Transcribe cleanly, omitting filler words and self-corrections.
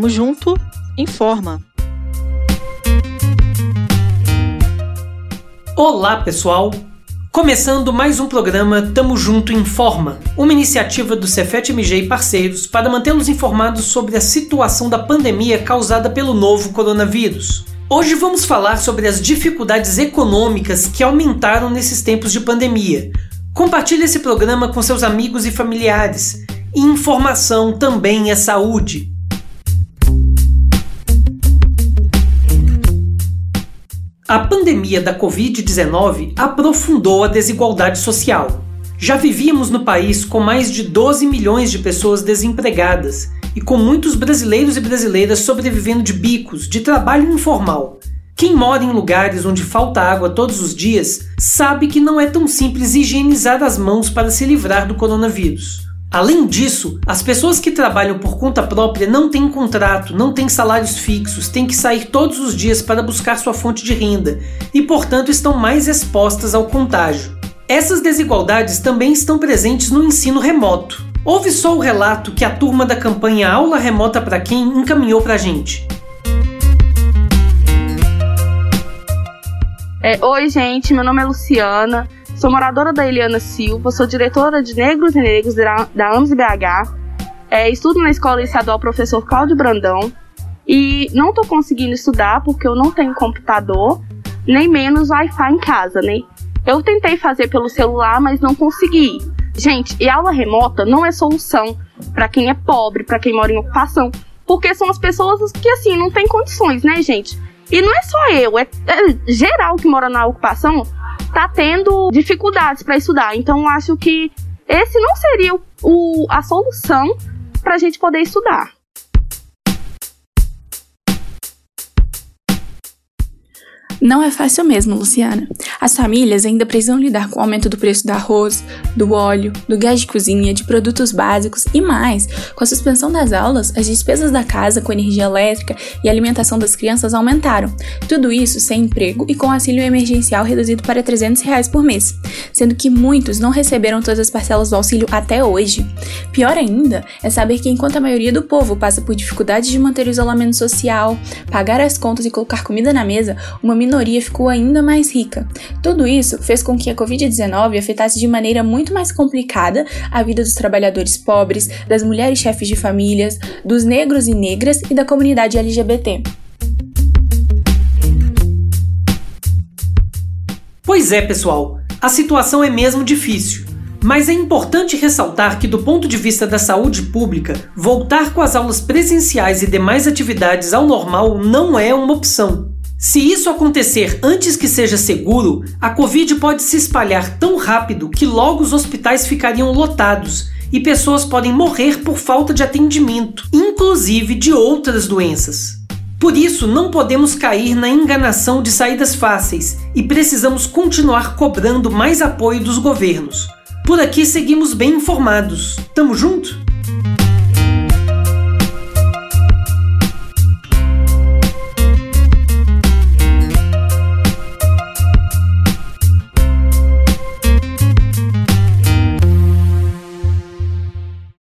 Tamo Junto informa. Olá, pessoal! Começando mais um programa Tamo Junto Informa, uma iniciativa do Cefet-MG e parceiros para mantê-los informados sobre a situação da pandemia causada pelo novo coronavírus. Hoje vamos falar sobre as dificuldades econômicas que aumentaram nesses tempos de pandemia. Compartilhe esse programa com seus amigos e familiares. E informação também é saúde. A pandemia da Covid-19 aprofundou a desigualdade social. Já vivíamos no país com mais de 12 milhões de pessoas desempregadas e com muitos brasileiros e brasileiras sobrevivendo de bicos, de trabalho informal. Quem mora em lugares onde falta água todos os dias sabe que não é tão simples higienizar as mãos para se livrar do coronavírus. Além disso, as pessoas que trabalham por conta própria não têm contrato, não têm salários fixos, têm que sair todos os dias para buscar sua fonte de renda e, portanto, estão mais expostas ao contágio. Essas desigualdades também estão presentes no ensino remoto. Ouve só o relato que a turma da campanha Aula Remota para Quem encaminhou para a gente. Oi, gente, meu nome é Luciana. Sou moradora da Eliana Silva, sou diretora de Negros e Negros da AMS BH, estudo na Escola Estadual Professor Cláudio Brandão e não estou conseguindo estudar porque eu não tenho computador, nem menos Wi-Fi em casa, né? Eu tentei fazer pelo celular, mas não consegui. Gente, e aula remota não é solução para quem é pobre, para quem mora em ocupação, porque são as pessoas que, assim, não têm condições, né, gente? E não é só eu, é geral que mora na ocupação, tá tendo dificuldades para estudar. Então, acho que esse não seria a solução para a gente poder estudar. Não é fácil mesmo, Luciana. As famílias ainda precisam lidar com o aumento do preço do arroz, do óleo, do gás de cozinha, de produtos básicos e mais. Com a suspensão das aulas, as despesas da casa com energia elétrica e alimentação das crianças aumentaram. Tudo isso sem emprego e com auxílio emergencial reduzido para R$300 por mês, sendo que muitos não receberam todas as parcelas do auxílio até hoje. Pior ainda é saber que enquanto a maioria do povo passa por dificuldades de manter o isolamento social, pagar as contas e colocar comida na mesa, uma minoria ficou ainda mais rica. Tudo isso fez com que a Covid-19 afetasse de maneira muito mais complicada a vida dos trabalhadores pobres, das mulheres chefes de famílias, dos negros e negras e da comunidade LGBT. Pois é, pessoal, a situação é mesmo difícil. Mas é importante ressaltar que, do ponto de vista da saúde pública, voltar com as aulas presenciais e demais atividades ao normal não é uma opção. Se isso acontecer antes que seja seguro, a Covid pode se espalhar tão rápido que logo os hospitais ficariam lotados e pessoas podem morrer por falta de atendimento, inclusive de outras doenças. Por isso, não podemos cair na enganação de saídas fáceis e precisamos continuar cobrando mais apoio dos governos. Por aqui seguimos bem informados. Tamo junto?